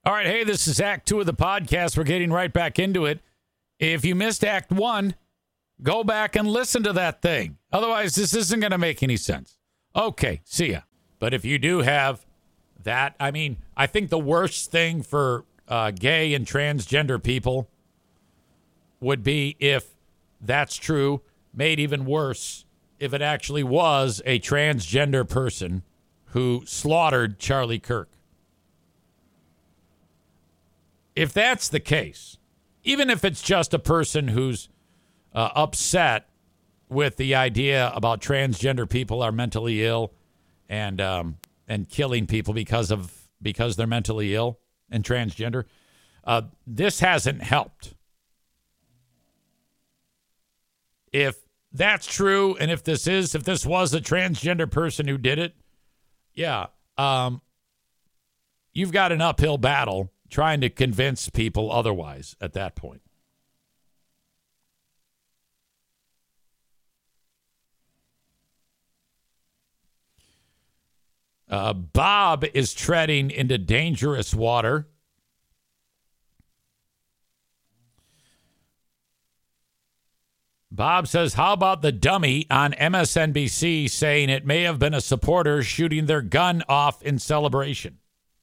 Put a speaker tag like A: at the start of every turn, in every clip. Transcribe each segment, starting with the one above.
A: All right, hey, this is Act 2 of the podcast. We're getting right back into it. If you missed Act 1, go back and listen to that thing. Otherwise, this isn't going to make any sense. Okay, see ya. But if you do have that, I mean, I think the worst thing for gay and transgender people would be if that's true, made even worse if it actually was a transgender person who slaughtered Charlie Kirk. If that's the case, even if it's just a person who's upset with the idea about transgender people are mentally ill and killing people because they're mentally ill and transgender, this hasn't helped. If that's true, and if this was a transgender person who did it, yeah, you've got an uphill battle trying to convince people otherwise at that point. Bob is treading into dangerous water. Bob says, how about the dummy on MSNBC saying it may have been a supporter shooting their gun off in celebration?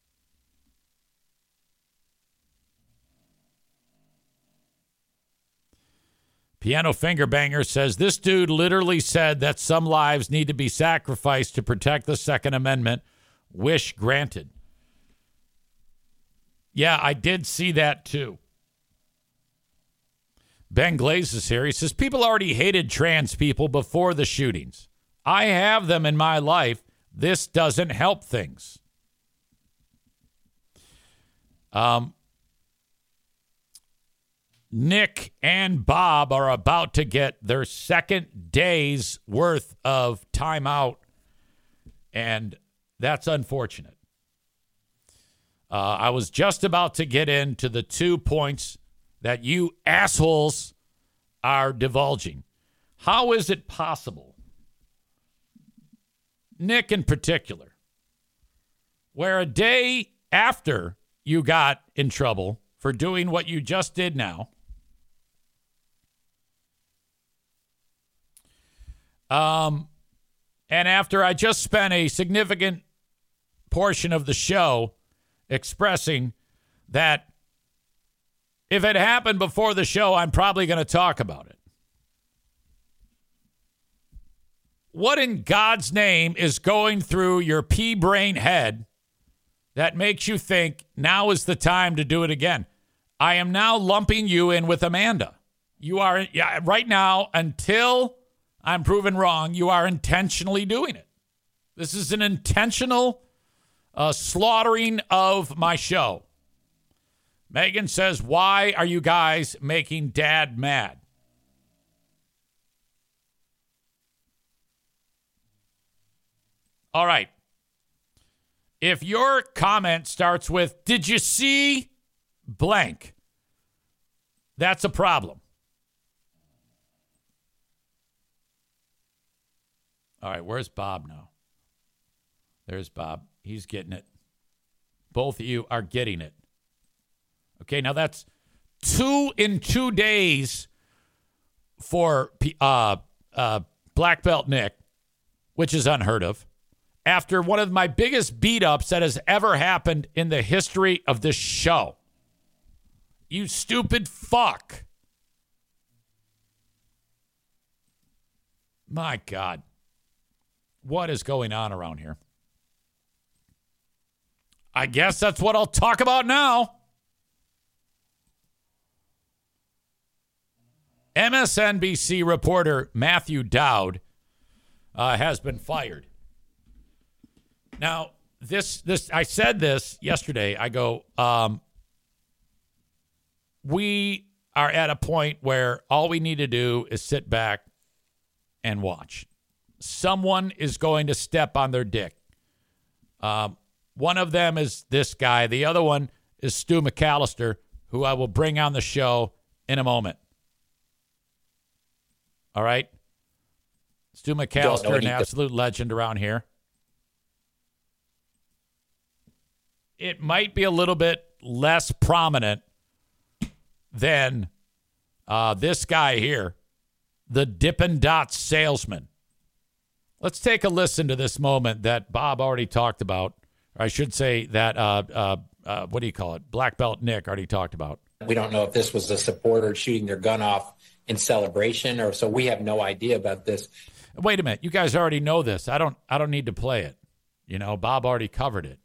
A: Piano Finger Banger says, this dude literally said that some lives need to be sacrificed to protect the Second Amendment. Wish granted. Yeah, I did see that too. Ben Glaze is here. He says, people already hated trans people before the shootings. I have them in my life. This doesn't help things. Nick and Bob are about to get their second day's worth of timeout, and that's unfortunate. I was just about to get into the 2 points that you assholes are divulging. How is it possible, Nick in particular, where a day after you got in trouble for doing what you just did now, and after I just spent a significant portion of the show expressing that if it happened before the show, I'm probably going to talk about it. What in God's name is going through your pea-brain head that makes you think now is the time to do it again? I am now lumping you in with Amanda. You are, right now, until I'm proven wrong, you are intentionally doing it. This is an intentional slaughtering of my show. Megan says, why are you guys making Dad mad? All right. If your comment starts with, did you see blank? That's a problem. All right, where's Bob now? There's Bob. He's getting it. Both of you are getting it. Okay, now that's 2 in 2 days for Black Belt Nick, which is unheard of, after one of my biggest beat-ups that has ever happened in the history of this show. You stupid fuck. My God. What is going on around here? I guess that's what I'll talk about now. MSNBC reporter Matthew Dowd has been fired. Now, this I said this yesterday. I go, we are at a point where all we need to do is sit back and watch. Someone is going to step on their dick. One of them is this guy. The other one is Stu McAllister, who I will bring on the show in a moment. All right? Stu McAllister, an absolute legend around here. It might be a little bit less prominent than this guy here, the Dippin' Dots salesman. Let's take a listen to this moment that Bob already talked about. Or I should say that, what do you call it? Black Belt Nick already talked about.
B: We don't know if this was a supporter shooting their gun off in celebration, or so we have no idea about this.
A: Wait a minute. You guys already know this. I don't need to play it. You know, Bob already covered it.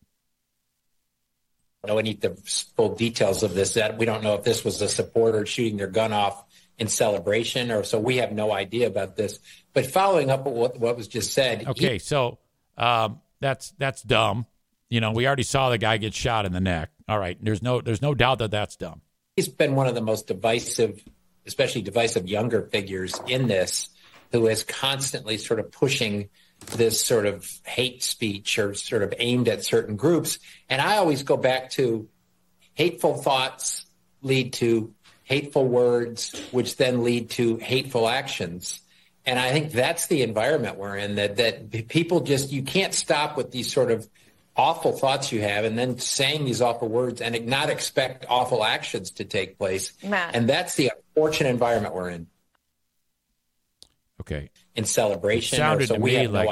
B: I need the full details of this. That we don't know if this was a supporter shooting their gun off in celebration, or so we have no idea about this. But following up with what was just said.
A: Okay, so that's dumb. You know, we already saw the guy get shot in the neck. All right, there's no doubt that that's dumb.
B: He's been one of the most divisive, especially divisive younger figures in this, who is constantly sort of pushing this sort of hate speech or sort of aimed at certain groups. And I always go back to hateful thoughts lead to hateful words, which then lead to hateful actions. And I think that's the environment we're in, that people just, you can't stop with these sort of awful thoughts you have and then saying these awful words and not expect awful actions to take place.
C: Matt.
B: And that's the unfortunate environment we're in.
A: Okay.
B: In celebration.
A: It sounded to me like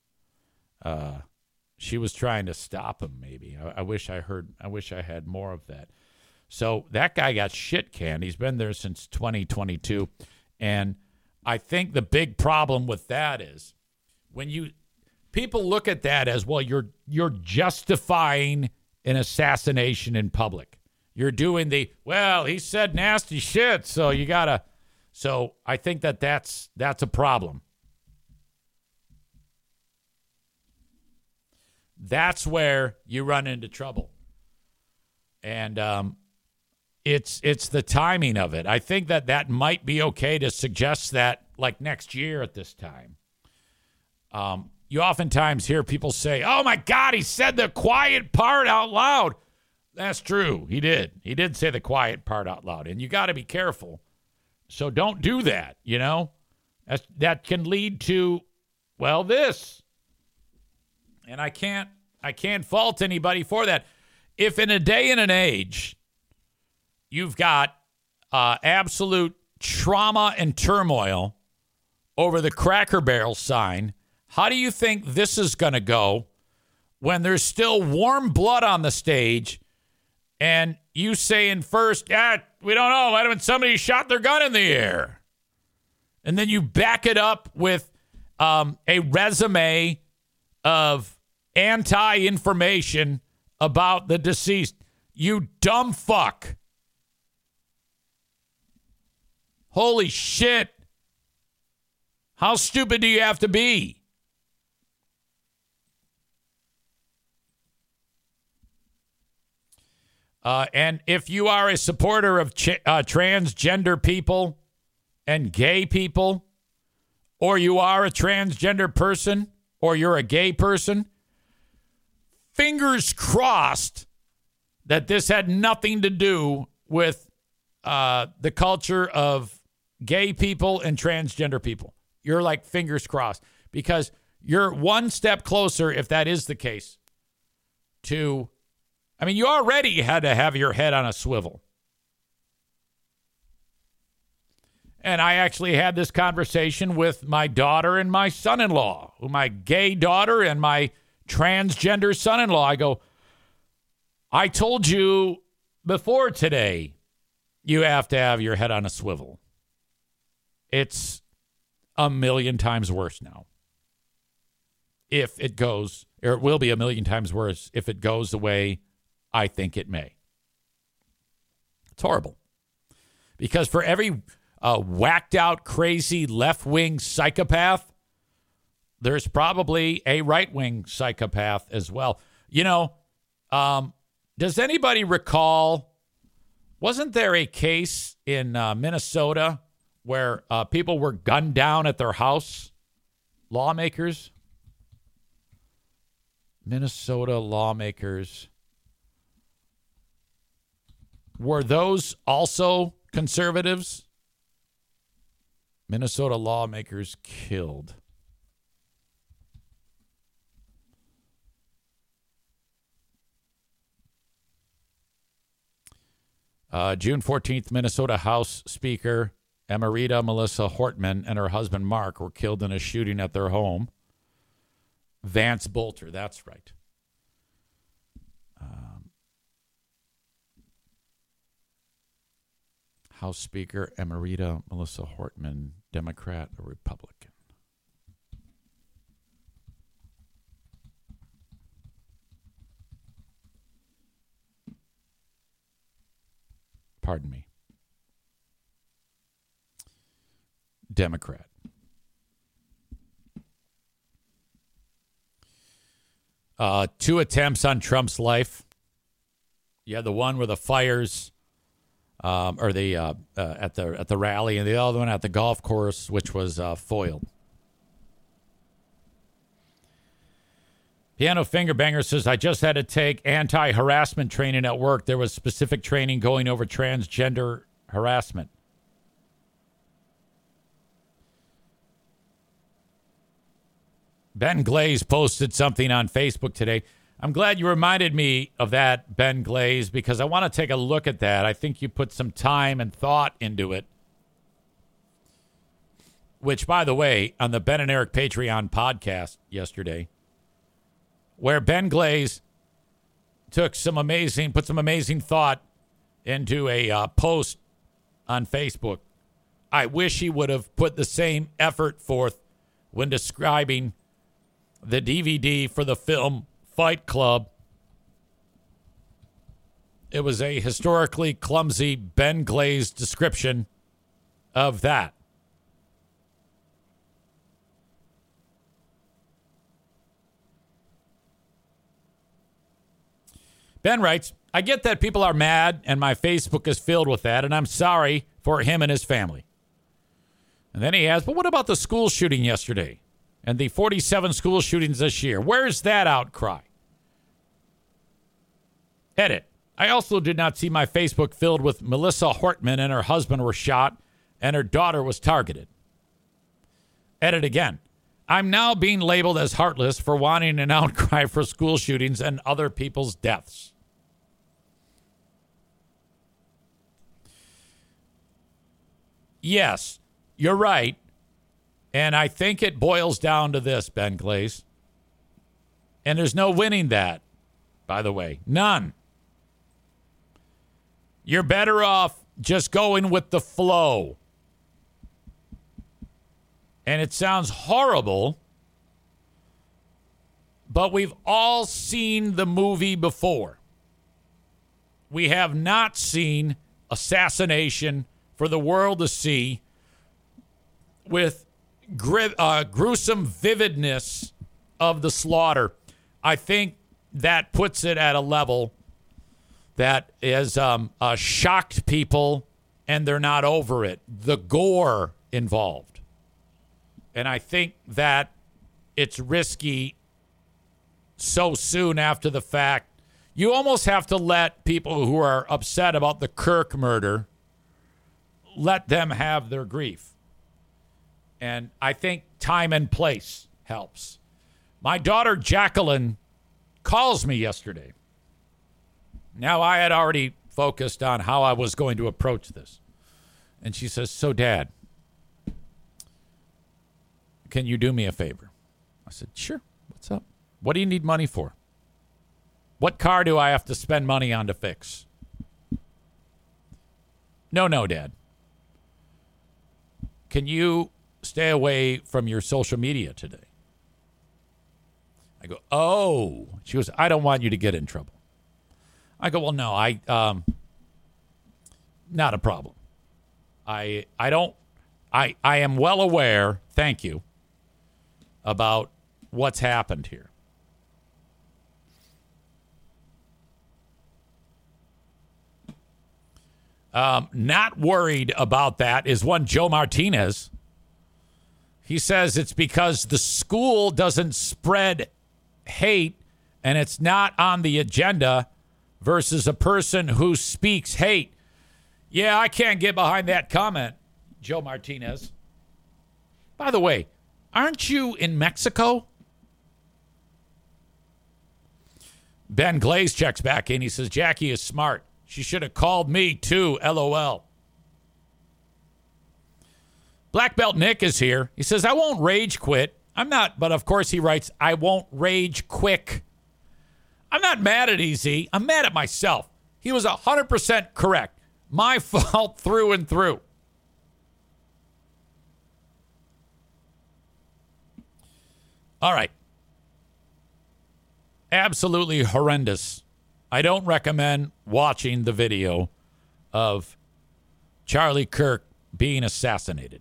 A: she was trying to stop him, maybe. I wish I had more of that. So that guy got shit canned. He's been there since 2022. And I think the big problem with that is when people look at that as, well, you're justifying an assassination in public. You're doing he said nasty shit, so you gotta. So I think that's a problem. That's where you run into trouble. And it's the timing of it. I think that might be okay to suggest that, like, next year at this time. You oftentimes hear people say, oh, my God, he said the quiet part out loud. That's true. He did. He did say the quiet part out loud. And you got to be careful. So don't do that, you know. That can lead to, well, this. And I can't fault anybody for that. If in a day and an age you've got absolute trauma and turmoil over the Cracker Barrel sign, how do you think this is going to go when there's still warm blood on the stage and you saying first, we don't know, might have been somebody shot their gun in the air. And then you back it up with a resume of anti-information about the deceased. You dumb fuck. Holy shit. How stupid do you have to be? And if you are a supporter of transgender people and gay people, or you are a transgender person, or you're a gay person, fingers crossed that this had nothing to do with the culture of gay people and transgender people. You're like fingers crossed, because you're one step closer, if that is the case, to... I mean, you already had to have your head on a swivel. And I actually had this conversation with my daughter and my son-in-law, my gay daughter and my transgender son-in-law. I go, I told you before today, you have to have your head on a swivel. It's a million times worse now. If it goes, or it will be a million times worse if it goes the way I think it may. It's horrible. Because for every whacked out, crazy left-wing psychopath, there's probably a right-wing psychopath as well. You know, does anybody recall, wasn't there a case in Minnesota where people were gunned down at their house? Lawmakers? Minnesota lawmakers. Were those also conservatives? Minnesota lawmakers killed. June 14th, Minnesota House Speaker Emerita Melissa Hortman and her husband Mark were killed in a shooting at their home. Vance Bolter, that's right. House Speaker Emerita Melissa Hortman, Democrat or Republican? Pardon me. Democrat. Two attempts on Trump's life. Yeah, the one where the fires, at the rally, and the other one at the golf course, which was foiled. Piano Fingerbanger says, I just had to take anti-harassment training at work. There was specific training going over transgender harassment. Ben Glaze posted something on Facebook today. I'm glad you reminded me of that, Ben Glaze, because I want to take a look at that. I think you put some time and thought into it. Which, by the way, on the Ben and Eric Patreon podcast yesterday, where Ben Glaze put some amazing thought into a post on Facebook. I wish he would have put the same effort forth when describing the DVD for the film Fight Club. It was a historically clumsy Ben Glaze description of that. Ben writes, I get that people are mad and my Facebook is filled with that, and I'm sorry for him and his family. And then he adds, but what about the school shooting yesterday and the 47 school shootings this year? Where's that outcry? Edit. I also did not see my Facebook filled with Melissa Hortman and her husband were shot and her daughter was targeted. Edit again. I'm now being labeled as heartless for wanting an outcry for school shootings and other people's deaths. Yes, you're right. And I think it boils down to this, Ben Glaze. And there's no winning that, by the way. None. You're better off just going with the flow. And it sounds horrible, but we've all seen the movie before. We have not seen assassination for the world to see with gruesome vividness of the slaughter. I think that puts it at a level that is shocked people and they're not over it. The gore involved. And I think that it's risky so soon after the fact. You almost have to let people who are upset about the Kirk murder, let them have their grief. And I think time and place helps. My daughter Jacqueline calls me yesterday. Now, I had already focused on how I was going to approach this. And she says, so, Dad, can you do me a favor? I said, sure. What's up? What do you need money for? What car do I have to spend money on to fix? No, Dad. Can you stay away from your social media today? I go, oh. She goes, I don't want you to get in trouble. I go, well, no, not a problem. I am well aware, thank you, about what's happened here. Not worried about that is one Joe Martinez. He says it's because the school doesn't spread hate and it's not on the agenda versus a person who speaks hate. Yeah, I can't get behind that comment, Joe Martinez. By the way, aren't you in Mexico? Ben Glaze checks back in. He says, Jackie is smart. She should have called me too, LOL. Black Belt Nick is here. He says, I won't rage quit. I'm not, but of course he writes, I won't rage quick. I'm not mad at EZ. I'm mad at myself. He was 100% correct. My fault through and through. All right. Absolutely horrendous. I don't recommend watching the video of Charlie Kirk being assassinated.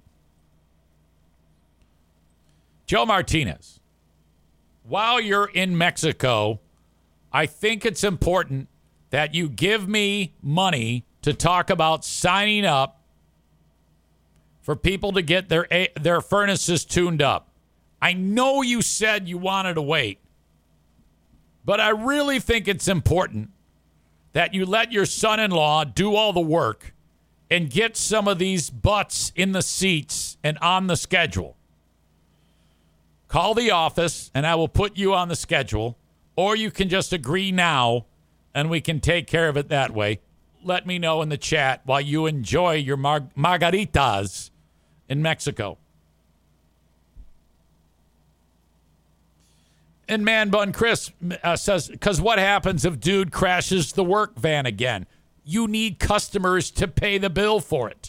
A: Joe Martinez, while you're in Mexico, I think it's important that you give me money to talk about signing up for people to get their furnaces tuned up. I know you said you wanted to wait, but I really think it's important that you let your son-in-law do all the work and get some of these butts in the seats and on the schedule. Call the office, and I will put you on the schedule, or you can just agree now, and we can take care of it that way. Let me know in the chat while you enjoy your margaritas in Mexico. And Man Bun Chris says, because what happens if dude crashes the work van again? You need customers to pay the bill for it.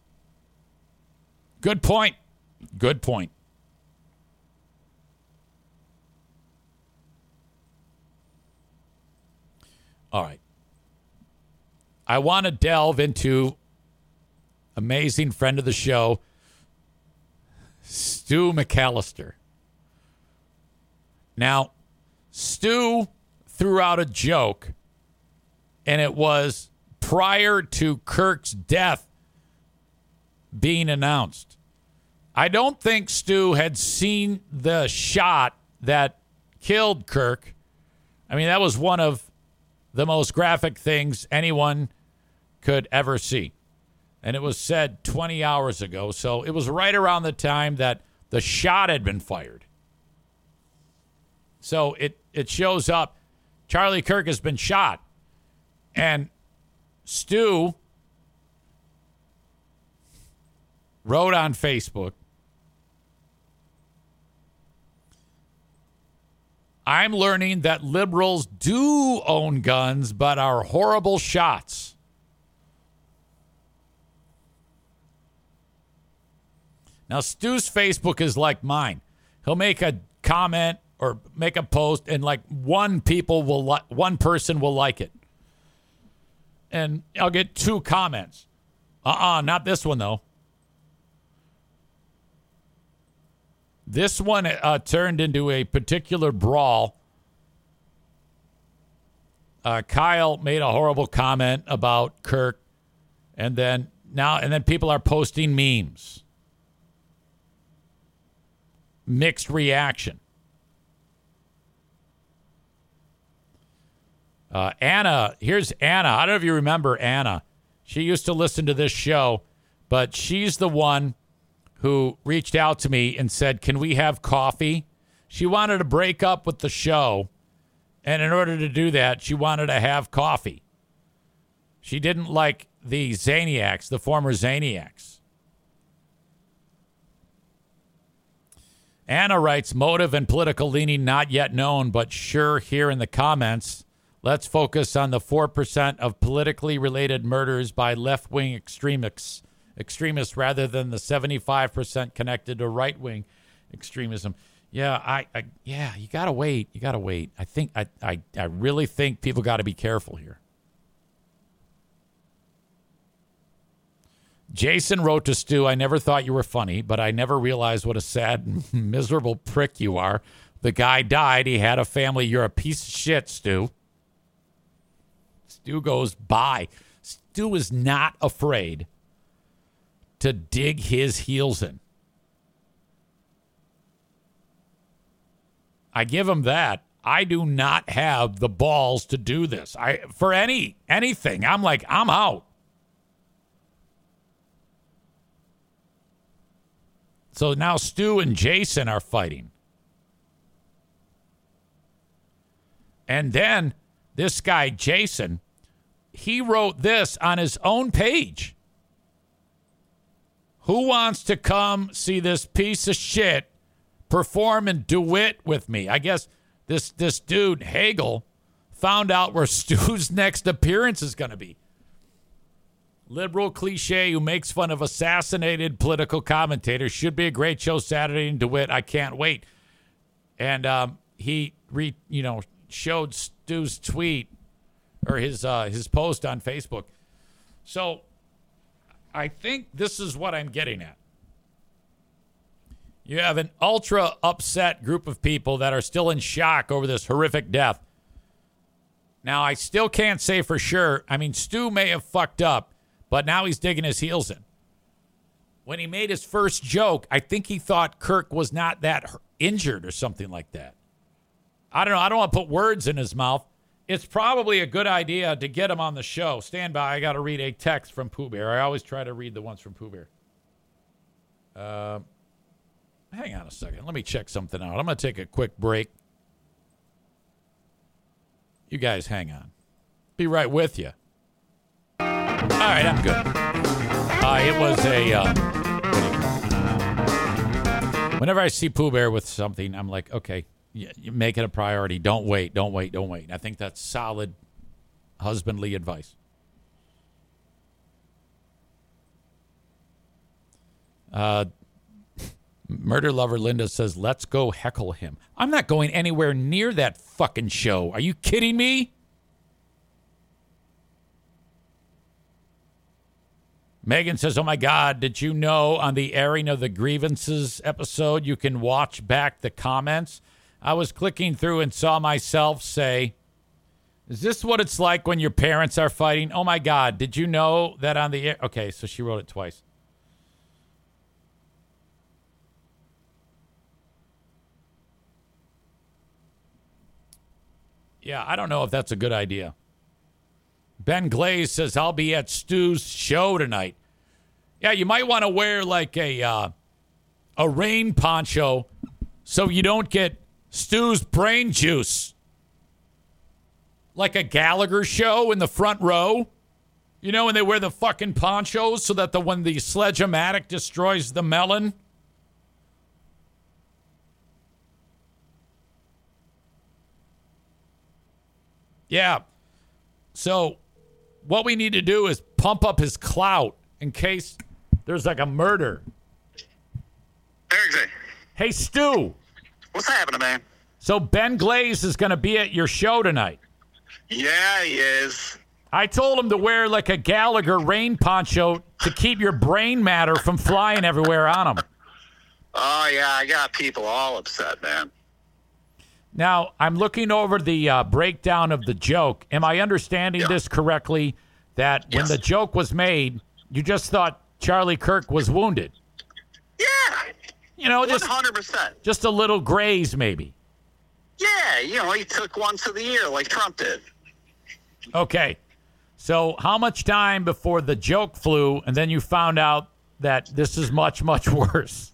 A: Good point. Good point. All right. I want to delve into amazing friend of the show, Stu McAllister. Now, Stu threw out a joke, and it was prior to Kirk's death being announced. I don't think Stu had seen the shot that killed Kirk. I mean, that was one of the most graphic things anyone could ever see. And it was said 20 hours ago, so it was right around the time that the shot had been fired. So it shows up. Charlie Kirk has been shot. And Stu wrote on Facebook, I'm learning that liberals do own guns, but are horrible shots. Now, Stu's Facebook is like mine. He'll make a comment or make a post, and like one person will like it. And I'll get 2 comments. Not this one, though. This one turned into a particular brawl. Kyle made a horrible comment about Kirk, and then people are posting memes. Mixed reaction. Anna, here's Anna. I don't know if you remember Anna. She used to listen to this show, but she's the one who reached out to me and said, can we have coffee? She wanted to break up with the show, and in order to do that, she wanted to have coffee. She didn't like the Zaniacs, the former Zaniacs. Anna writes, motive and political leaning not yet known, but sure here in the comments. Let's focus on the 4% of politically related murders by left-wing extremists rather than the 75% connected to right-wing extremism. Yeah, you gotta wait. You gotta wait. I really think people got to be careful here. Jason wrote to Stu, I never thought you were funny, but I never realized what a sad, miserable prick you are. The guy died. He had a family. You're a piece of shit, Stu. Stu goes, bye. Stu is not afraid to dig his heels in. I give him that. I do not have the balls to do this. For anything, I'm like, I'm out. So now Stu and Jason are fighting. And then this guy, Jason, he wrote this on his own page. Who wants to come see this piece of shit perform in duet with me? I guess this dude, Hagel, found out where Stu's next appearance is going to be. Liberal cliche who makes fun of assassinated political commentators. Should be a great show Saturday in DeWitt. I can't wait. And he showed Stu's tweet or his post on Facebook. So I think this is what I'm getting at. You have an ultra upset group of people that are still in shock over this horrific death. Now, I still can't say for sure. I mean, Stu may have fucked up, but now he's digging his heels in. When he made his first joke, I think he thought Kirk was not that injured or something like that. I don't know. I don't want to put words in his mouth. It's probably a good idea to get him on the show. Stand by. I got to read a text from Pooh Bear. I always try to read the ones from Pooh Bear. Hang on a second. Let me check something out. I'm going to take a quick break. You guys hang on. Be right with you. All right, I'm good. It was whenever I see Pooh Bear with something, I'm like, okay, you make it a priority. Don't wait. I think that's solid husbandly advice. Murder Lover Linda says, let's go heckle him. I'm not going anywhere near that fucking show. Are you kidding me? Megan says, oh my God, did you know on the airing of the grievances episode, you can watch back the comments? I was clicking through and saw myself say, is this what it's like when your parents are fighting? Oh my God, did you know that on the air? Okay, so she wrote it twice. Yeah, I don't know if that's a good idea. Ben Glaze says, I'll be at Stu's show tonight. Yeah, you might want to wear like a rain poncho so you don't get Stu's brain juice. Like a Gallagher show in the front row. You know, when they wear the fucking ponchos so that when the sledge-o-matic destroys the melon. Yeah. So what we need to do is pump up his clout in case there's like a murder.
C: Eric,
A: hey, Stu.
C: What's happening, man?
A: So Ben Glaze is going to be at your show tonight.
C: Yeah, he is.
A: I told him to wear like a Gallagher rain poncho to keep your brain matter from flying everywhere on him.
C: Oh, yeah, I got people all upset, man.
A: Now, I'm looking over the breakdown of the joke. Am I understanding this correctly, that when the joke was made, you just thought Charlie Kirk was wounded?
C: Yeah.
A: You know,
C: 100%.
A: Just a little graze, maybe.
C: Yeah, he took one to the ear like Trump did.
A: Okay. So how much time before the joke flew and then you found out that this is much, much worse?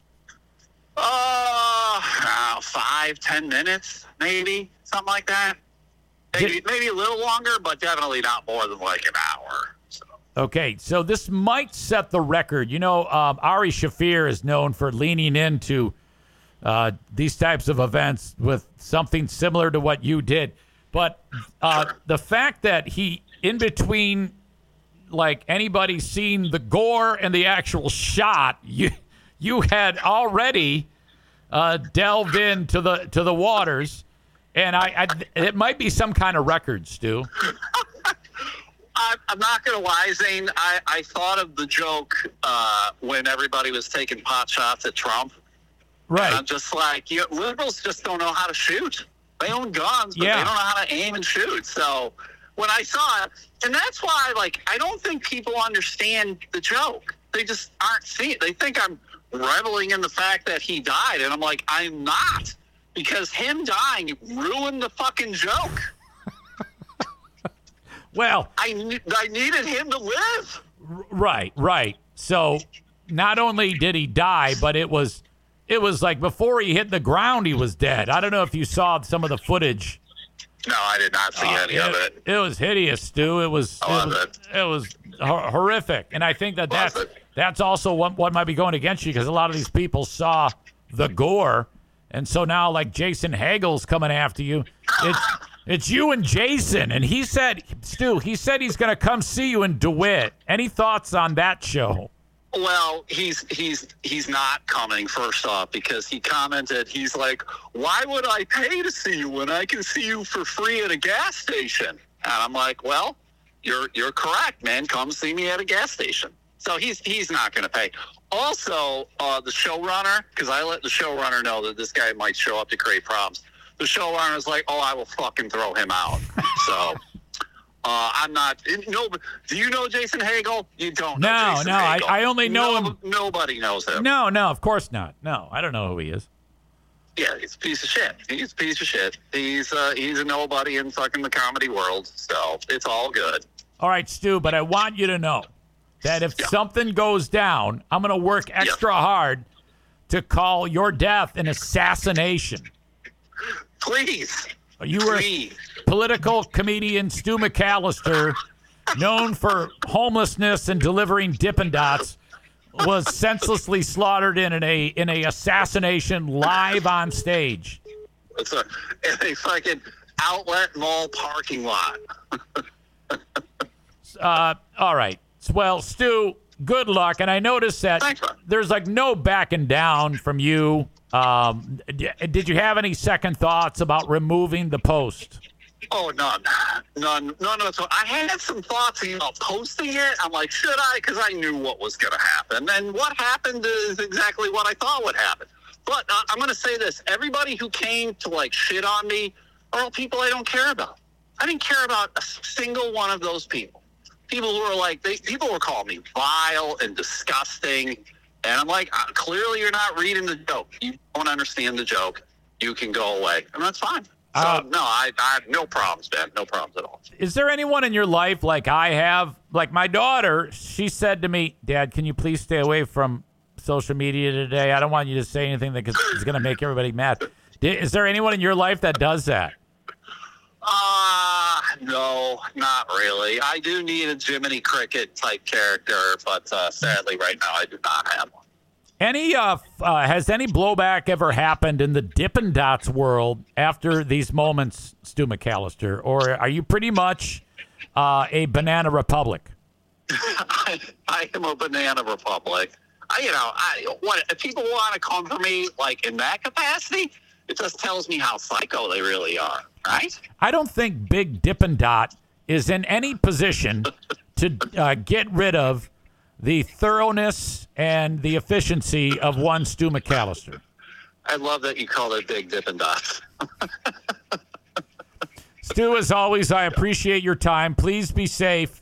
C: 5-10 minutes, maybe, something like that. Maybe a little longer, but definitely not more than like an hour. So.
A: Okay, so this might set the record. You know, Ari Shaffir is known for leaning into these types of events with something similar to what you did. But the fact that he, in between, like anybody seeing the gore and the actual shot, you had already delved into the waters, and it might be some kind of record, Stu.
C: I'm not going to lie, Zane. I thought of the joke when everybody was taking pot shots at Trump.
A: Right.
C: And I'm just like, liberals just don't know how to shoot. They own guns, but they don't know how to aim and shoot. So when I saw it, and that's why, like, I don't think people understand the joke. They just aren't seeing it. They think I'm reveling in the fact that he died, and I'm like, I'm not, because him dying ruined the fucking joke.
A: Well,
C: I needed him to live.
A: Right. So not only did he die, but it was like before he hit the ground, he was dead. I don't know if you saw some of the footage
C: No, I did not see any of it.
A: It was hideous, Stu. It was horrific, and I think that's also what might be going against you, because a lot of these people saw the gore, and so now like Jason Hagel's coming after you. It's you and Jason, and he said, Stu, he's going to come see you in DeWitt. Any thoughts on that show?
C: Well, he's not coming, first off, because he commented, he's like, why would I pay to see you when I can see you for free at a gas station? And I'm like, well, you're correct, man. Come see me at a gas station. So he's not going to pay. Also, the showrunner, because I let the showrunner know that this guy might show up to create problems. The showrunner is like, oh, I will fucking throw him out. So... I'm not. No, do you know Jason Hagel? You don't know Jason Hagel.
A: I only know him.
C: Nobody knows him.
A: No, of course not. No, I don't know who he is.
C: Yeah, he's a piece of shit. He's a nobody in fucking the comedy world. So it's all good.
A: All right, Stu, but I want you to know that if something goes down, I'm going to work extra hard to call your death an assassination.
C: Please.
A: You were political comedian Stu McAllister, known for homelessness and delivering Dippin' Dots, was senselessly slaughtered in a assassination live on stage.
C: It's in a fucking outlet mall parking lot.
A: All right. Well, Stu, good luck. And I noticed that there's like no backing down from you. Did you have any second thoughts about removing the post?
C: Oh, none. So I had some thoughts about posting it. I'm like, should I? Because I knew what was going to happen. And what happened is exactly what I thought would happen. But I'm going to say this. Everybody who came to, like, shit on me are all people I don't care about. I didn't care about a single one of those people. People who were like, people were calling me vile and disgusting. And I'm like, clearly you're not reading the joke. You don't understand the joke. You can go away. And that's fine. So, no, I have no problems, man. No problems at all. Is there anyone in your life like I have? Like my daughter, she said to me, Dad, can you please stay away from social media today? I don't want you to say anything that is going to make everybody mad. Is there anyone in your life that does that? No, not really. I do need a Jiminy Cricket type character, but sadly right now I do not have one.
A: Has any blowback ever happened in the Dippin' Dots world after these moments, Stu McAllister? Or are you pretty much a banana republic?
C: I am a banana republic. If people want to come for me like in that capacity, it just tells me how psycho they really are, right?
A: I don't think Big Dippin' Dot is in any position to get rid of the thoroughness and the efficiency of one Stu McAllister.
C: I love that you call it Big Dippin' Dots.
A: Stu, as always, I appreciate your time. Please be safe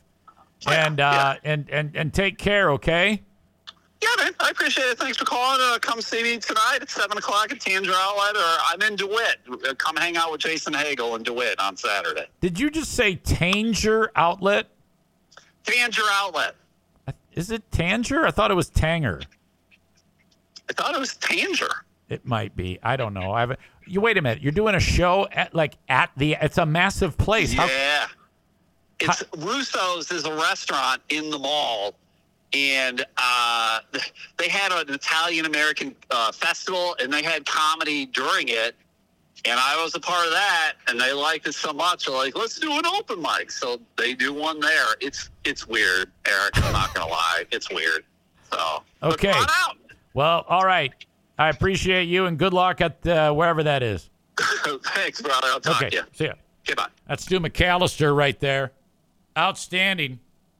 A: and take care, okay?
C: Yeah, man, I appreciate it. Thanks for calling. Come see me tonight at 7 o'clock at Tanger Outlet, or I'm in DeWitt. Come hang out with Jason Hagel in DeWitt on Saturday.
A: Did you just say Tanger Outlet?
C: Tanger Outlet.
A: Is it Tanger? I thought it was Tanger.
C: I thought it was Tanger.
A: It might be. I don't know. You wait a minute. You're doing a show at the. It's a massive place.
C: Yeah. Russo's is a restaurant in the mall. And they had an Italian-American festival, and they had comedy during it. And I was a part of that, and they liked it so much. They're like, let's do an open mic. So they do one there. It's weird, Eric. I'm not going to lie. It's weird. So,
A: okay.
C: Come on out.
A: Well, all right. I appreciate you, and good luck at wherever that is.
C: Thanks, brother. I'll talk to you.
A: See ya.
C: Okay, bye.
A: That's Stu McAllister right there. Outstanding.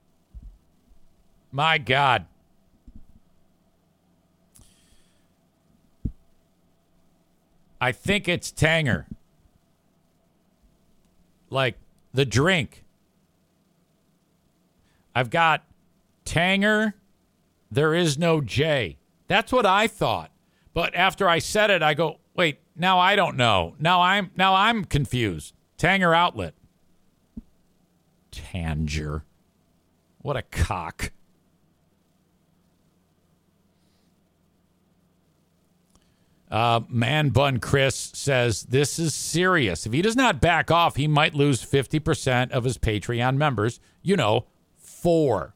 A: My God. I think it's Tanger. Like the drink. I've got Tanger. There is no J. That's what I thought. But after I said it, I go, wait, now I don't know. Now I'm confused. Tanger Outlet. Tanger. What a cock. Man Bun Chris says, this is serious. If he does not back off, he might lose 50% of his Patreon members. 4.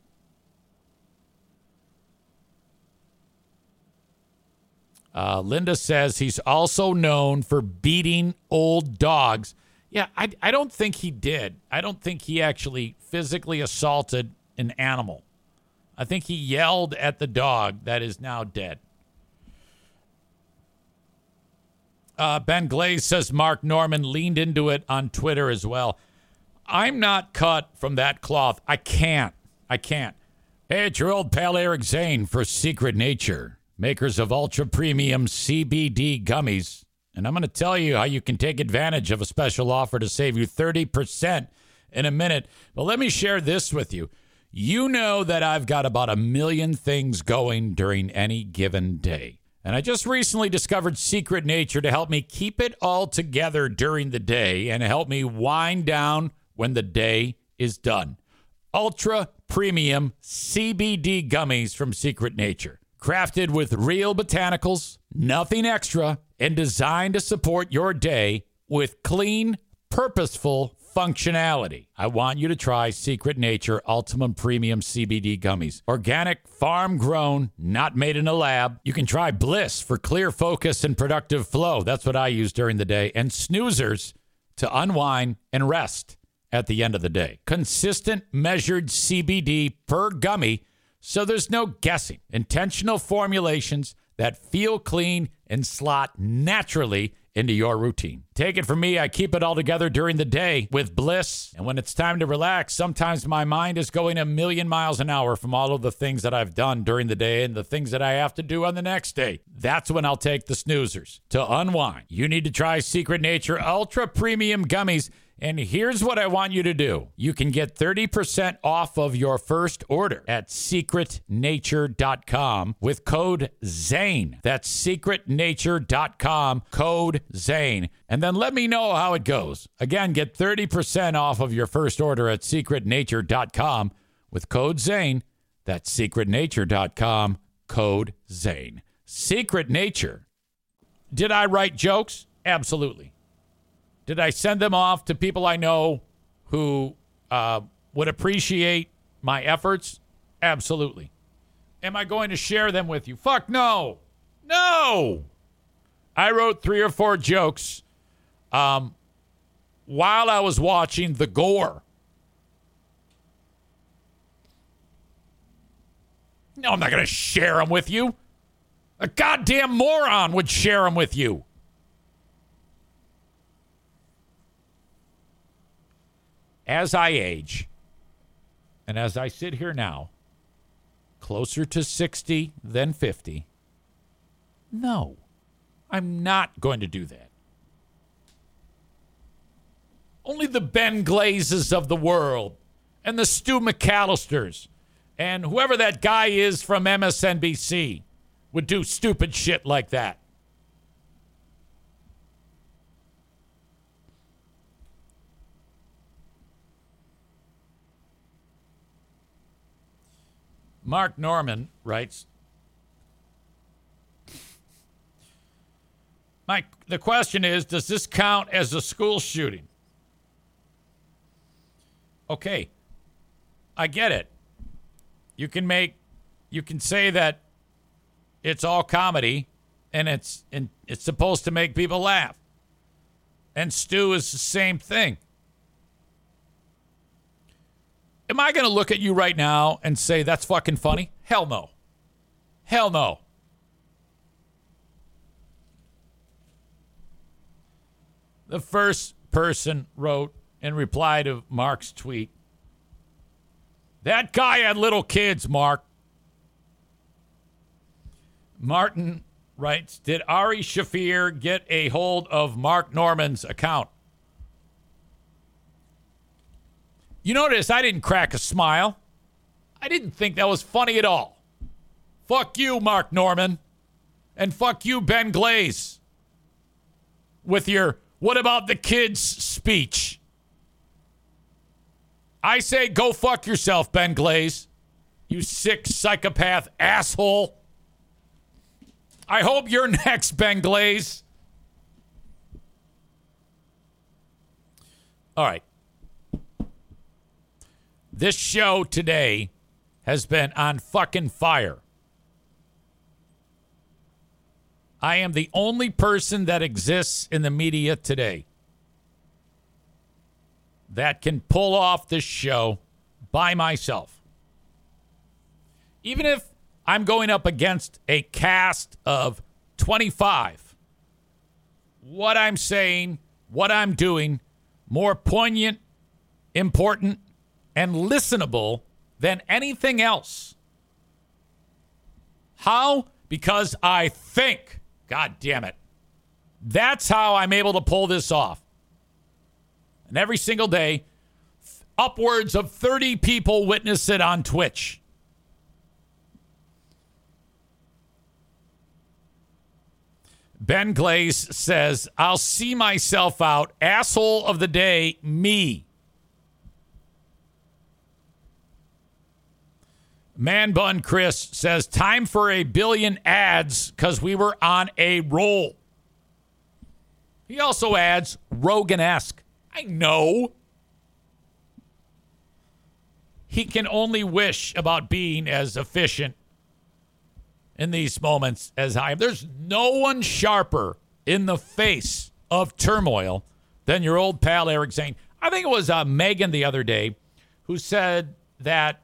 A: Linda says he's also known for beating old dogs. Yeah, I don't think he did. I don't think he actually physically assaulted an animal. I think he yelled at the dog that is now dead. Ben Glaze says Mark Norman leaned into it on Twitter as well. I'm not cut from that cloth. I can't. Hey, it's your old pal Eric Zane for Secret Nature, makers of ultra premium CBD gummies. And I'm going to tell you how you can take advantage of a special offer to save you 30% in a minute. But let me share this with you. You know that I've got about 1 million things going during any given day. And I just recently discovered Secret Nature to help me keep it all together during the day and help me wind down when the day is done. Ultra premium CBD gummies from Secret Nature. Crafted with real botanicals, nothing extra, and designed to support your day with clean, purposeful functionality. I want you to try Secret Nature Ultimate Premium CBD Gummies. Organic, farm-grown, not made in a lab. You can try Bliss for clear focus and productive flow. That's what I use during the day. And Snoozers to unwind and rest at the end of the day. Consistent, measured CBD per gummy, so there's no guessing. Intentional formulations that feel clean and slot naturally into your routine. Take it from me, I keep it all together during the day with Bliss. And when it's time to relax, sometimes my mind is going 1,000,000 miles an hour from all of the things that I've done during the day and the things that I have to do on the next day. That's when I'll take the Snoozers to unwind. You need to try Secret Nature Ultra Premium Gummies. And here's what I want you to do. You can get 30% off of your first order at secretnature.com with code ZANE. That's secretnature.com, code ZANE. And then let me know how it goes. Again, get 30% off of your first order at secretnature.com with code ZANE. That's secretnature.com, code ZANE. Secret Nature. Did I write jokes? Absolutely. Did I send them off to people I know who would appreciate my efforts? Absolutely. Am I going to share them with you? Fuck no. No. I wrote 3 or 4 jokes while I was watching The Gore. No, I'm not going to share them with you. A goddamn moron would share them with you. As I age, and as I sit here now, closer to 60 than 50, no, I'm not going to do that. Only the Ben Glazes of the world and the Stu McAllisters and whoever that guy is from MSNBC would do stupid shit like that. Mark Norman writes, the question is, does this count as a school shooting? Okay, I get it. You can say that it's all comedy and it's supposed to make people laugh. And Stu is the same thing. Am I going to look at you right now and say that's fucking funny? Hell no. Hell no. The first person wrote in reply to Mark's tweet, that guy had little kids, Mark. Martin writes, did Ari Shaffir get a hold of Mark Norman's account? You notice I didn't crack a smile. I didn't think that was funny at all. Fuck you, Mark Norman. And fuck you, Ben Glaze. With your what about the kids speech. I say go fuck yourself, Ben Glaze. You sick psychopath asshole. I hope you're next, Ben Glaze. All right. This show today has been on fucking fire. I am the only person that exists in the media today that can pull off this show by myself. Even if I'm going up against a cast of 25, what I'm saying, what I'm doing, more poignant, important, and listenable than anything else. How? Because I think. God damn it. That's how I'm able to pull this off. And every single day, upwards of 30 people witness it on Twitch. Ben Glaze says, I'll see myself out. Asshole of the day, me. Man Bun Chris says, time for a billion ads because we were on a roll. He also adds, Rogan-esque. I know. He can only wish about being as efficient in these moments as I am. There's no one sharper in the face of turmoil than your old pal Eric Zane. I think it was Megan the other day who said that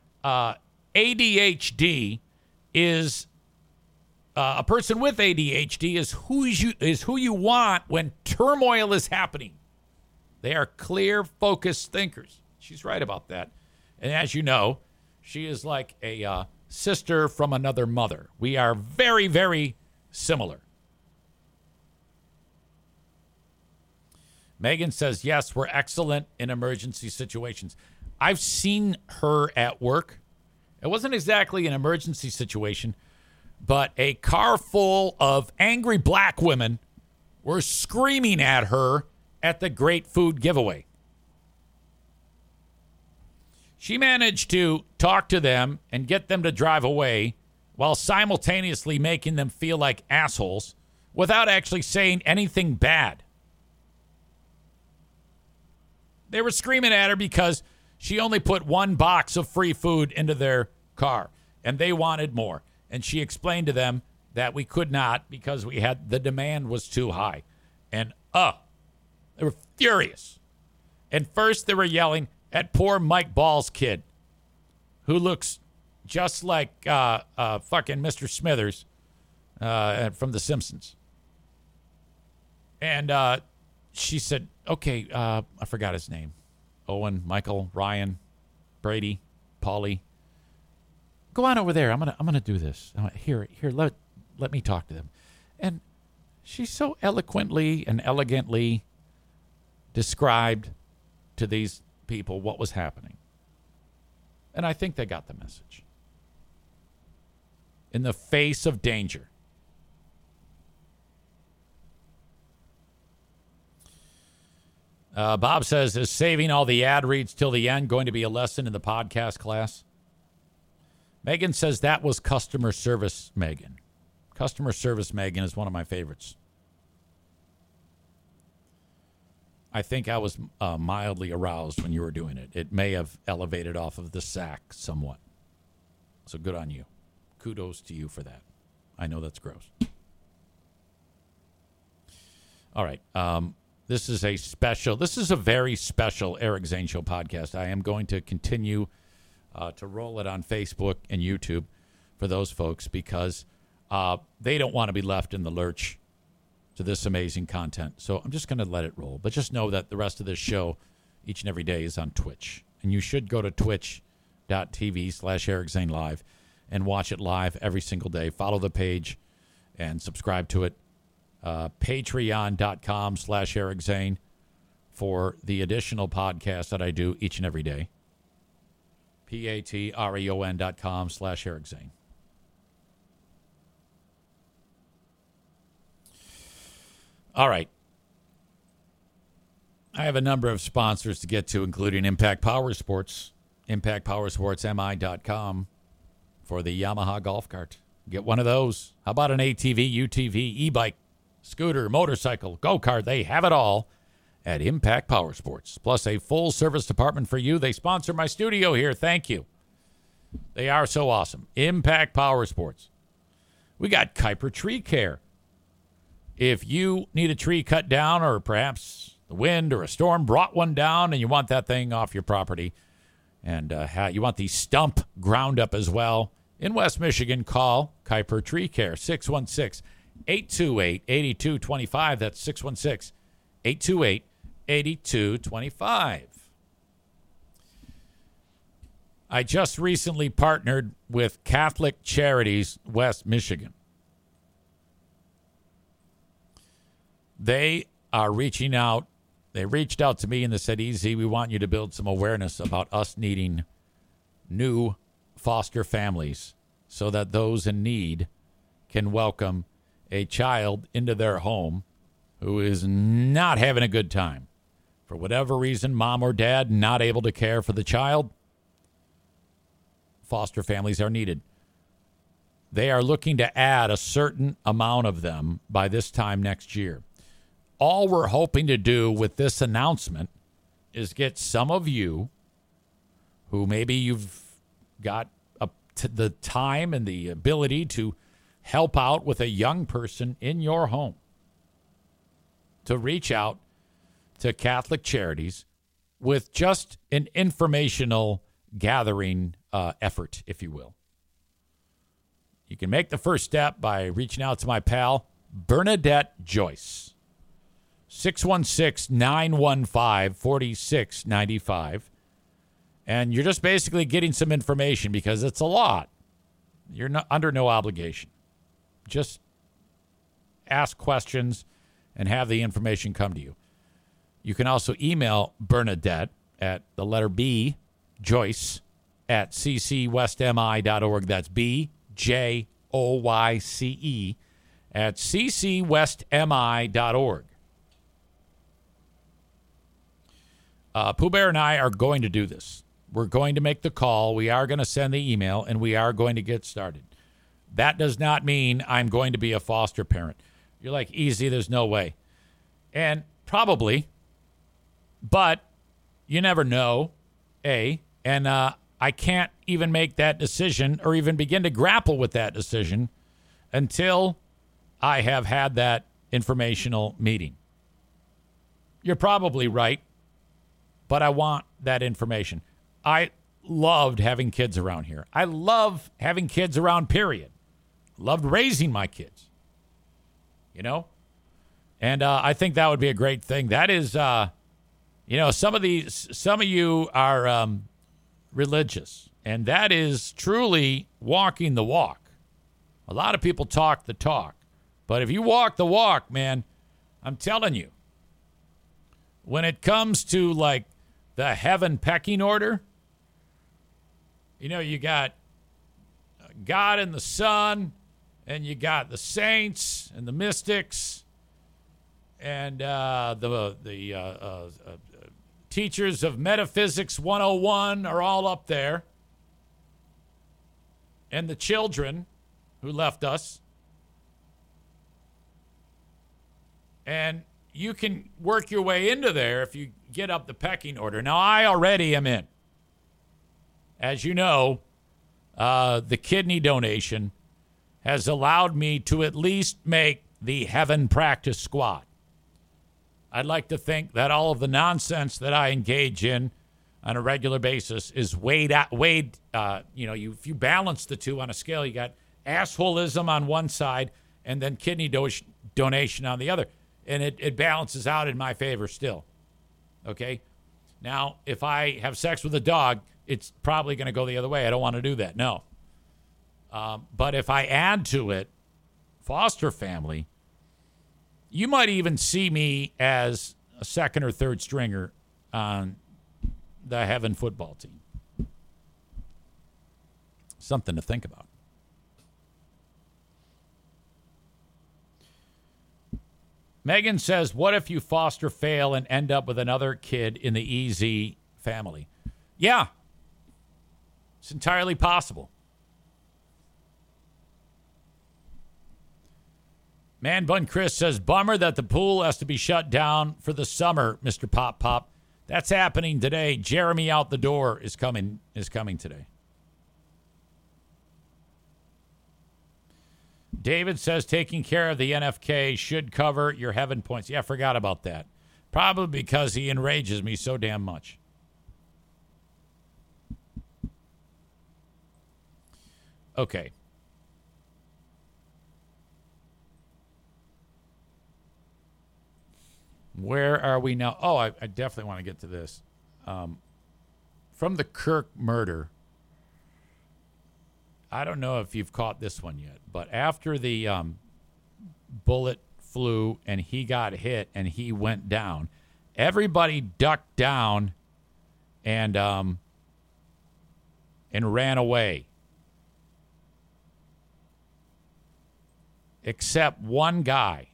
A: ADHD is a person with ADHD is who you want when turmoil is happening. They are clear, focused thinkers. She's right about that. And as you know, she is like a sister from another mother. We are very, very similar. Megan says, yes, we're excellent in emergency situations. I've seen her at work. It wasn't exactly an emergency situation, but a car full of angry black women were screaming at her at the Great Food Giveaway. She managed to talk to them and get them to drive away while simultaneously making them feel like assholes without actually saying anything bad. They were screaming at her because she only put one box of free food into their car, and they wanted more. And she explained to them that we could not because the demand was too high. And, they were furious. And first they were yelling at poor Mike Ball's kid, who looks just like fucking Mr. Smithers from The Simpsons. And she said, okay, I forgot his name. Owen, Michael, Ryan, Brady, Paulie. Go on over there. I'm gonna do this. Here, let me talk to them. And she so eloquently and elegantly described to these people what was happening. And I think they got the message. In the face of danger. Bob says, is saving all the ad reads till the end going to be a lesson in the podcast class? Megan says that was customer service, Megan. Customer service, Megan, is one of my favorites. I think I was mildly aroused when you were doing it. It may have elevated off of the sack somewhat. So good on you. Kudos to you for that. I know that's gross. All right. This is a very special Eric Zane Show podcast. I am going to continue to roll it on Facebook and YouTube for those folks because they don't want to be left in the lurch to this amazing content. So I'm just going to let it roll. But just know that the rest of this show each and every day is on Twitch. And you should go to twitch.tv/Eric Zane Live and watch it live every single day. Follow the page and subscribe to it. Patreon.com/Eric Zane for the additional podcast that I do each and every day. Patreon.com/Eric Zane. All right. I have a number of sponsors to get to, including Impact Power Sports, ImpactPowerSportsMI.com for the Yamaha golf cart. Get one of those. How about an ATV, UTV, e-bike, scooter, motorcycle, go-kart? They have it all at Impact Power Sports. Plus a full-service department for you. They sponsor my studio here. Thank you. They are so awesome. Impact Power Sports. We got Kuiper Tree Care. If you need a tree cut down, or perhaps the wind or a storm brought one down and you want that thing off your property, and you want the stump ground up as well, in West Michigan, call Kuiper Tree Care, 616-828-8225. That's 616-828-8225. I just recently partnered with Catholic Charities West Michigan. They are reaching out. They reached out to me and they said, Easy, we want you to build some awareness about us needing new foster families so that those in need can welcome a child into their home who is not having a good time. For whatever reason, mom or dad not able to care for the child, foster families are needed. They are looking to add a certain amount of them by this time next year. All we're hoping to do with this announcement is get some of you who maybe you've got the time and the ability to help out with a young person in your home to reach out to Catholic Charities with just an informational gathering effort, if you will. You can make the first step by reaching out to my pal, Bernadette Joyce. 616-915-4695. And you're just basically getting some information because it's a lot. You're not under no obligation. Just ask questions and have the information come to you. You can also email Bernadette at the letter B, Joyce, at ccwestmi.org. That's BJOYCE at ccwestmi.org. Pooh Bear and I are going to do this. We're going to make the call. We are going to send the email, and we are going to get started. That does not mean I'm going to be a foster parent. You're like, Easy, there's no way. And probably, but you never know, and I can't even make that decision or even begin to grapple with that decision until I have had that informational meeting. You're probably right, but I want that information. I loved having kids around here. I love having kids around, period. Loved raising my kids, you know? And I think that would be a great thing. That is, some of you are religious, and that is truly walking the walk. A lot of people talk the talk, but if you walk the walk, man, I'm telling you, when it comes to like the heaven pecking order, you got God and the Son, and you got the saints and the mystics, and the teachers of Metaphysics 101 are all up there, and the children who left us. And you can work your way into there if you get up the pecking order. Now, I already am in. As you know, the kidney donation has allowed me to at least make the Heaven Practice Squad. I'd like to think that all of the nonsense that I engage in on a regular basis is weighed. If you balance the two on a scale, you got assholism on one side and then kidney donation on the other. And it balances out in my favor still. Okay? Now, if I have sex with a dog, it's probably going to go the other way. I don't want to do that. No. But if I add to it foster family, you might even see me as a second or third stringer on the Heaven football team. Something to think about. Megan says, what if you foster fail and end up with another kid in the EZ family? Yeah. It's entirely possible. Man Bun Chris says, bummer that the pool has to be shut down for the summer, Mr. Pop Pop. That's happening today. Jeremy out the door is coming today. David says taking care of the NFK should cover your heaven points. Yeah, I forgot about that. Probably because he enrages me so damn much. Okay. Where are we now? Oh, I definitely want to get to this. From the Kirk murder, I don't know if you've caught this one yet, but after the bullet flew and he got hit and he went down, everybody ducked down and ran away. Except one guy.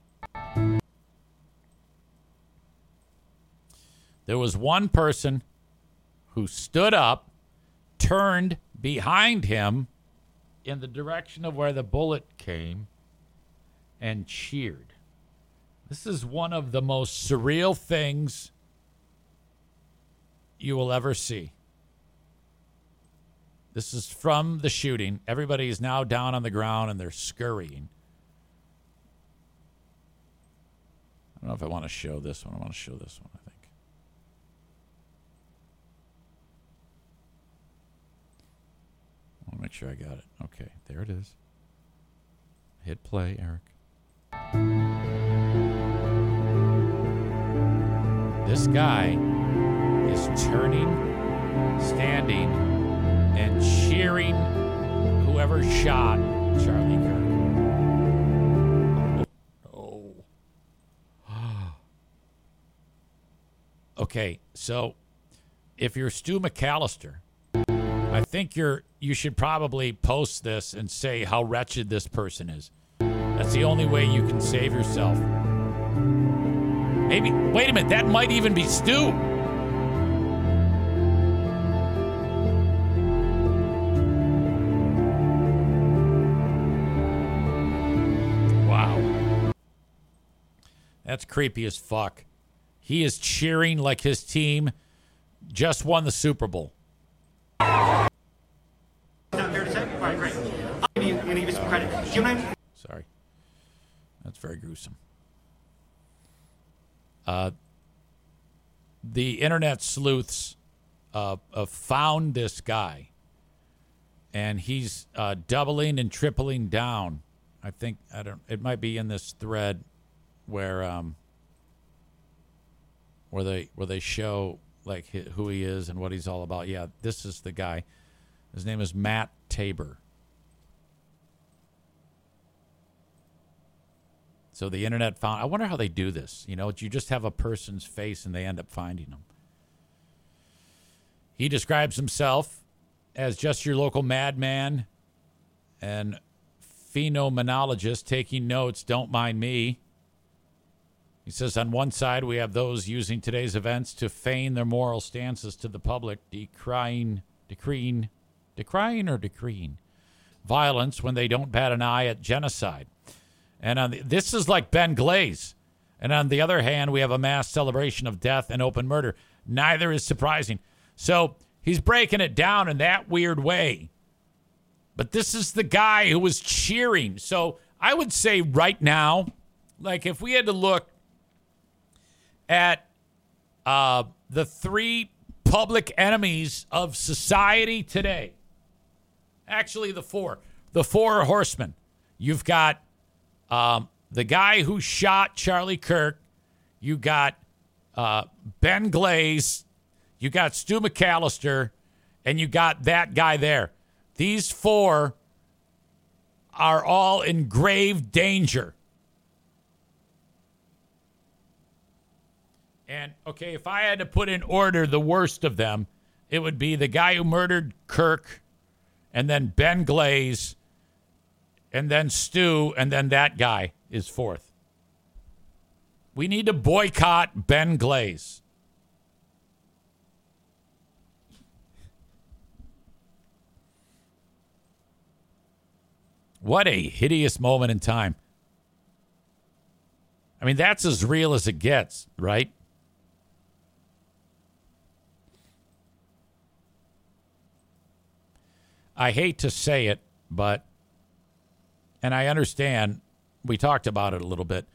A: There was one person who stood up, turned behind him in the direction of where the bullet came, and cheered. This is one of the most surreal things you will ever see. This is from the shooting. Everybody is now down on the ground and they're scurrying. I don't know if I want to show this one. I want to show this one, I think. I want to make sure I got it. Okay, there it is. Hit play, Eric. This guy is turning, standing, and cheering whoever shot Charlie Kirk. Okay, so if you're Stu McAllister, I think you should probably post this and say how wretched this person is. That's the only way you can save yourself. Maybe, wait a minute, that might even be Stu. Wow. That's creepy as fuck. He is cheering like his team just won the Super Bowl.
D: Not fair to say? All right, great. I'm going to give you some credit.
A: Sorry. That's very gruesome. The internet sleuths found this guy, and he's doubling and tripling down. I think, it might be in this thread where they show like who he is and what he's all about. Yeah, this is the guy. His name is Matt Tabor. So the internet found. I wonder how they do this. You know, you just have a person's face and they end up finding them. He describes himself as just your local madman and phenomenologist taking notes. Don't mind me. He says, on one side, we have those using today's events to feign their moral stances to the public, decrying violence when they don't bat an eye at genocide. And this is like Ben Glaze. And on the other hand, we have a mass celebration of death and open murder. Neither is surprising. So he's breaking it down in that weird way. But this is the guy who was cheering. So I would say right now, like if we had to look at the three public enemies of society today. Actually, the four horsemen. You've got the guy who shot Charlie Kirk. You got Ben Glaze. You got Stu McAllister. And you got that guy there. These four are all in grave danger. And, okay, if I had to put in order the worst of them, it would be the guy who murdered Kirk, and then Ben Glaze, and then Stu, and then that guy is fourth. We need to boycott Ben Glaze. What a hideous moment in time. I mean, that's as real as it gets, right? I hate to say it, but, and I understand, we talked about it a little bit.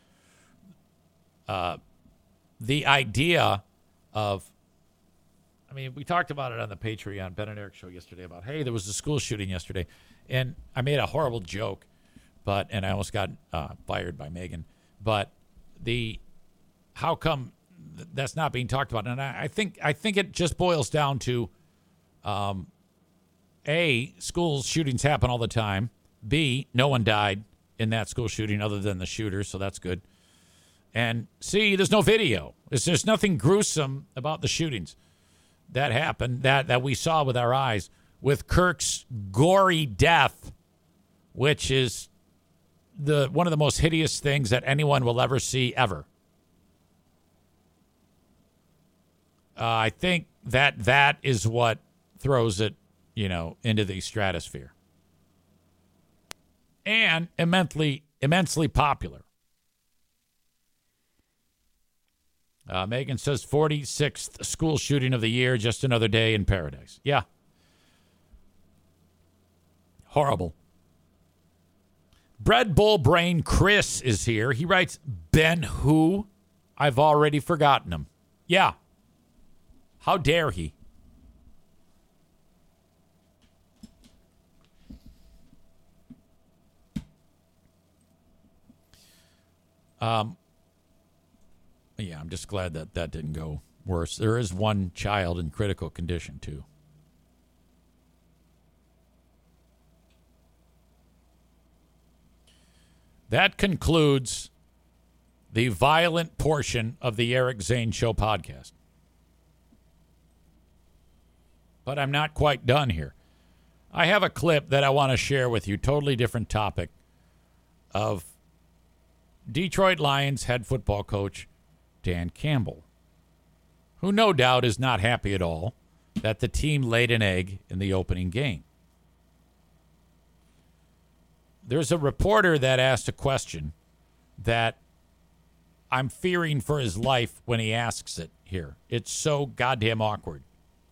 A: The idea of, I mean, we talked about it on the Patreon, Ben and Eric show yesterday about, hey, there was a school shooting yesterday. And I made a horrible joke, and I almost got fired by Megan. But how come that's not being talked about? And I think it just boils down to, A, school shootings happen all the time. B, no one died in that school shooting other than the shooter, so that's good. And C, there's no video. There's nothing gruesome about the shootings that happened, that we saw with our eyes, with Kirk's gory death, which is one of the most hideous things that anyone will ever see ever. I think that is what throws it, into the stratosphere. And immensely popular. Megan says 46th school shooting of the year, just another day in paradise. Yeah. Horrible. Bread Bull Brain Chris is here. He writes, Ben who? I've already forgotten him. Yeah. How dare he? Yeah, I'm just glad that didn't go worse. There is one child in critical condition, too. That concludes the violent portion of the Eric Zane Show podcast. But I'm not quite done here. I have a clip that I want to share with you, totally different topic, of Detroit Lions head football coach Dan Campbell, who no doubt is not happy at all that the team laid an egg in the opening game. There's a reporter that asked a question that I'm fearing for his life when he asks it here. It's so goddamn awkward.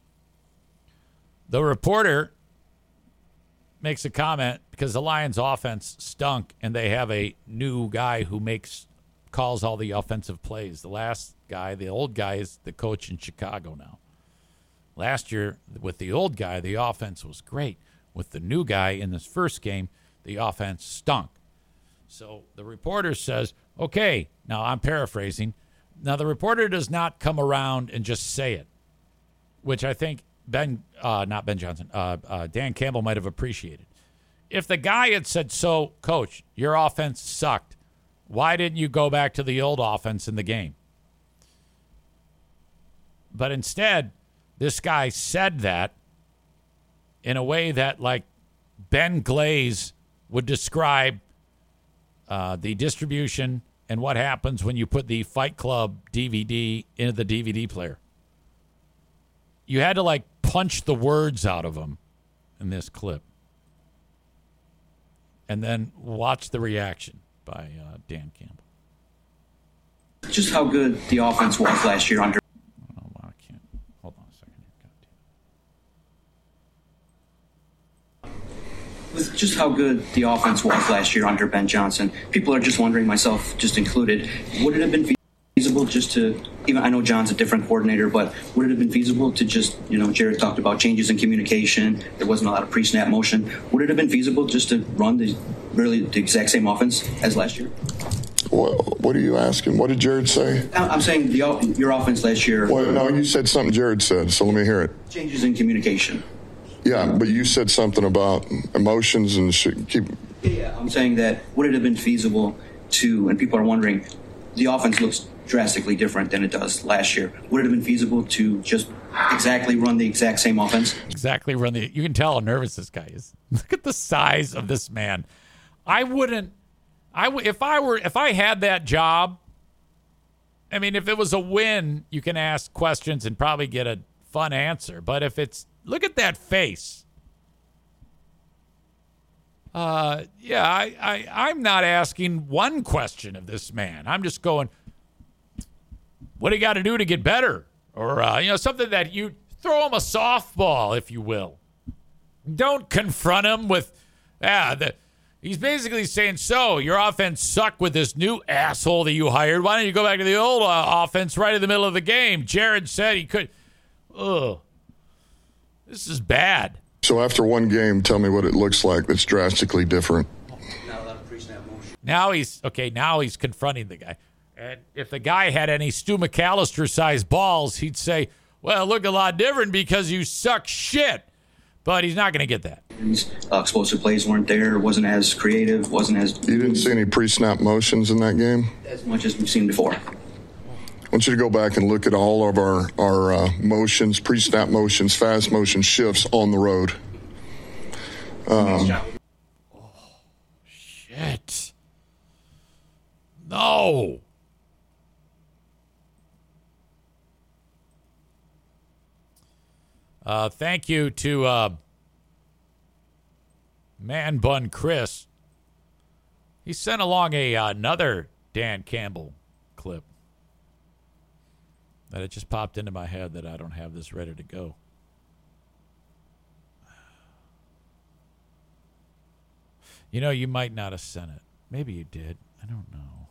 A: The reporter makes a comment because the Lions offense stunk and they have a new guy who calls all the offensive plays. The old guy is the coach in Chicago now. Last year, with the old guy, the offense was great. With the new guy in this first game, the offense stunk. So the reporter says, okay, now I'm paraphrasing. Now the reporter does not come around and just say it, which I think Dan Campbell might have appreciated. If the guy had said, so, coach, your offense sucked, why didn't you go back to the old offense in the game? But instead, this guy said that in a way that, like, Ben Glaze would describe the distribution and what happens when you put the Fight Club DVD into the DVD player. You had to, like, punch the words out of him in this clip. And then watch the reaction by Dan Campbell.
E: Just how good the offense was last year under.
A: Oh, I can't. Hold on a second here.
E: With just how good the offense was last year under Ben Johnson, people are just wondering, myself just included, would it have been feasible just to, even I know John's a different coordinator, but would it have been feasible to just, Jared talked about changes in communication. There wasn't a lot of pre-snap motion. Would it have been feasible just to run the exact same offense as last year?
F: What are you asking? What did Jared say?
E: I'm saying your offense last year.
F: Well, no, you said something Jared said, so let me hear it.
E: Changes in communication.
F: Yeah, but you said something about emotions and
E: Yeah, I'm saying that would it have been feasible to, and people are wondering, the offense looks drastically different than it does last year. Would it have been feasible to just exactly run the exact same offense?
A: Exactly run the. You can tell how nervous this guy is. Look at the size of this man. If I had that job, I mean, if it was a win, you can ask questions and probably get a fun answer. But if it's, look at that face. I'm not asking one question of this man. I'm just going, what do you got to do to get better? Or, something that you throw him a softball, if you will. Don't confront him with, he's basically saying, so your offense sucked with this new asshole that you hired. Why don't you go back to the old offense right in the middle of the game? Jared said he could. Ugh. This is bad.
F: So after one game, tell me what it looks like that's drastically different.
A: Now he's confronting the guy. And if the guy had any Stu McAllister-sized balls, he'd say, well, look a lot different because you suck shit. But he's not going to get that.
E: Explosive plays weren't there. Wasn't as creative. Wasn't as...
F: You didn't see any pre-snap motions in that game?
E: As much as we've seen before.
F: I want you to go back and look at all of our motions, pre-snap motions, fast motion shifts on the road.
A: Shit. No. Thank you to Man Bun Chris. He sent along another Dan Campbell clip that it just popped into my head that I don't have this ready to go. You might not have sent it. Maybe you did. I don't know.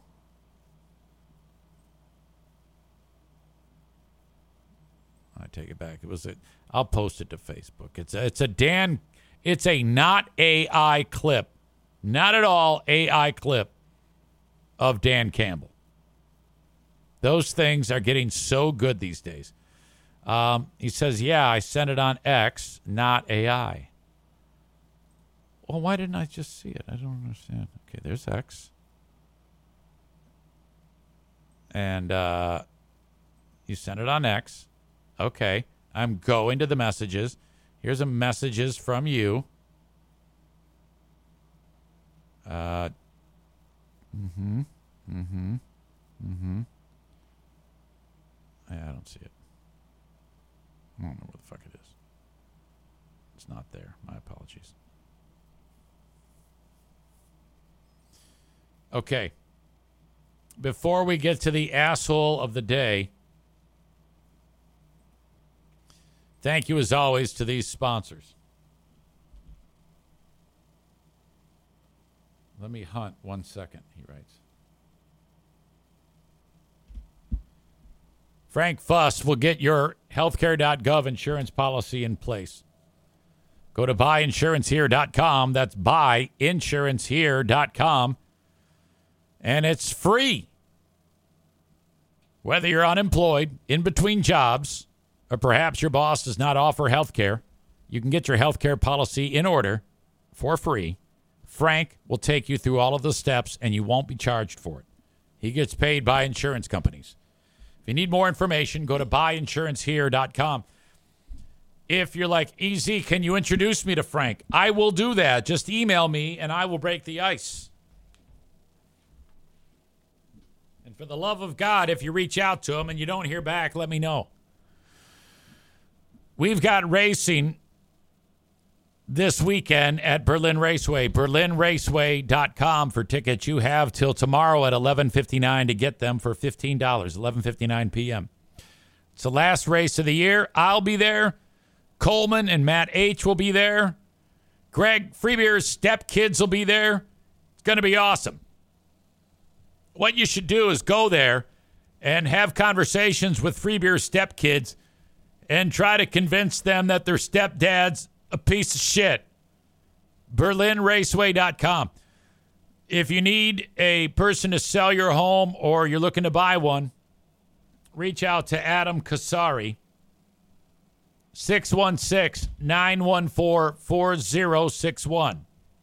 A: I take it back. I'll post it to Facebook. It's a not AI clip. Not at all AI clip of Dan Campbell. Those things are getting so good these days. He says, I sent it on X, not AI. Well, why didn't I just see it? I don't understand. Okay, there's X. And you sent it on X. Okay, I'm going to the messages. Here's a messages from you. I don't see it. I don't know where the fuck it is. It's not there. My apologies. Okay. Before we get to the asshole of the day, thank you as always to these sponsors. Let me hunt 1 second, he writes. Frank Fuss will get your healthcare.gov insurance policy in place. Go to buyinsurancehere.com. That's buyinsurancehere.com. And it's free. Whether you're unemployed, in between jobs, or perhaps your boss does not offer health care, you can get your health care policy in order for free. Frank will take you through all of the steps, and you won't be charged for it. He gets paid by insurance companies. If you need more information, go to buyinsurancehere.com. If you're like, EZ, can you introduce me to Frank? I will do that. Just email me, and I will break the ice. And for the love of God, if you reach out to him and you don't hear back, let me know. We've got racing this weekend at Berlin Raceway. BerlinRaceway.com for tickets. You have till tomorrow at 11:59 to get them for $15, 11:59 p.m. It's the last race of the year. I'll be there. Coleman and Matt H. will be there. Greg Freebeer's stepkids will be there. It's going to be awesome. What you should do is go there and have conversations with Freebeer's stepkids and try to convince them that their stepdad's a piece of shit. BerlinRaceway.com. If you need a person to sell your home or you're looking to buy one, reach out to Adam Kasari. 616-914-4061.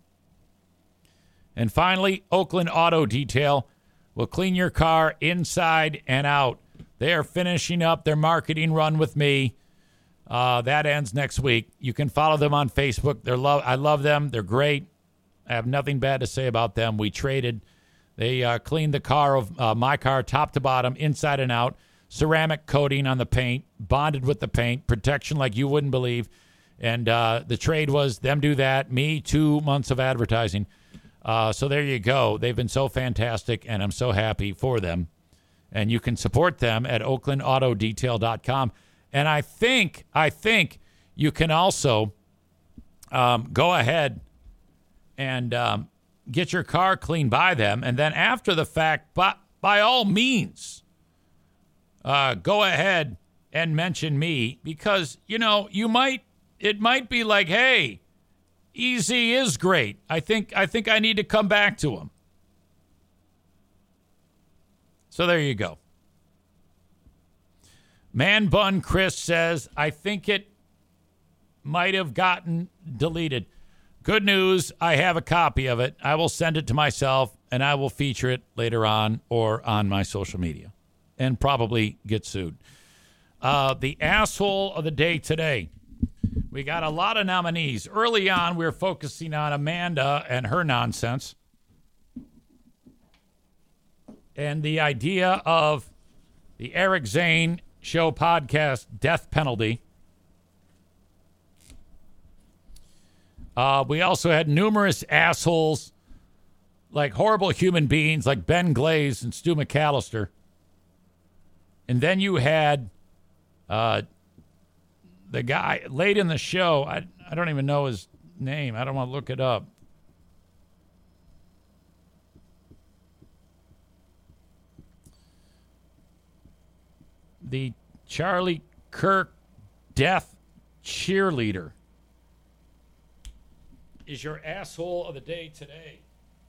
A: And finally, Oakland Auto Detail will clean your car inside and out. They are finishing up their marketing run with me. That ends next week. You can follow them on Facebook. I love them. They're great. I have nothing bad to say about them. We traded. They cleaned the car of my car top to bottom, inside and out. Ceramic coating on the paint, bonded with the paint, protection like you wouldn't believe. And the trade was them do that, me 2 months of advertising. So there you go. They've been so fantastic, and I'm so happy for them. And you can support them at oaklandautodetail.com. And I think you can also go ahead and get your car cleaned by them. And then after the fact, by all means, go ahead and mention me because, it might be like, hey, EZ is great. I think I need to come back to him. So there you go. Man Bun Chris says, I think it might have gotten deleted. Good news, I have a copy of it. I will send it to myself, and I will feature it later on or on my social media and probably get sued. The asshole of the day today. We got a lot of nominees. Early on, we were focusing on Amanda and her nonsense. And the idea of the Eric Zane Show podcast death penalty. We also had numerous assholes, like horrible human beings like Ben Glaze and Stu McAllister. And then you had the guy late in the show. I don't even know his name. I don't want to look it up. The Charlie Kirk death cheerleader is your asshole of the day today.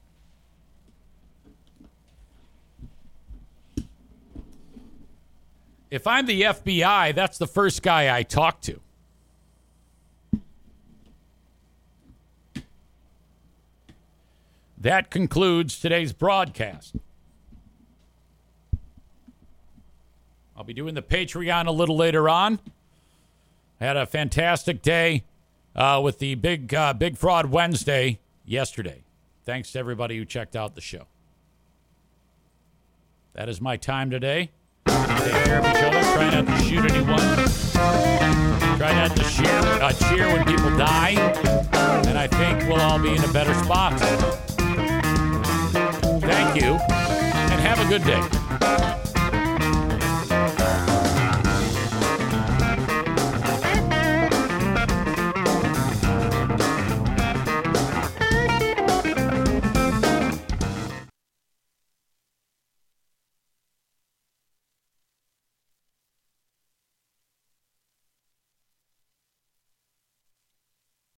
A: If I'm the FBI, that's the first guy I talk to. That concludes today's broadcast. I'll be doing the Patreon a little later on. I had a fantastic day with the Big Fraud Wednesday yesterday. Thanks to everybody who checked out the show. That is my time today. Take care of each other. Try not to shoot anyone. Try not to cheer when people die. And I think we'll all be in a better spot. Thank you, and have a good day.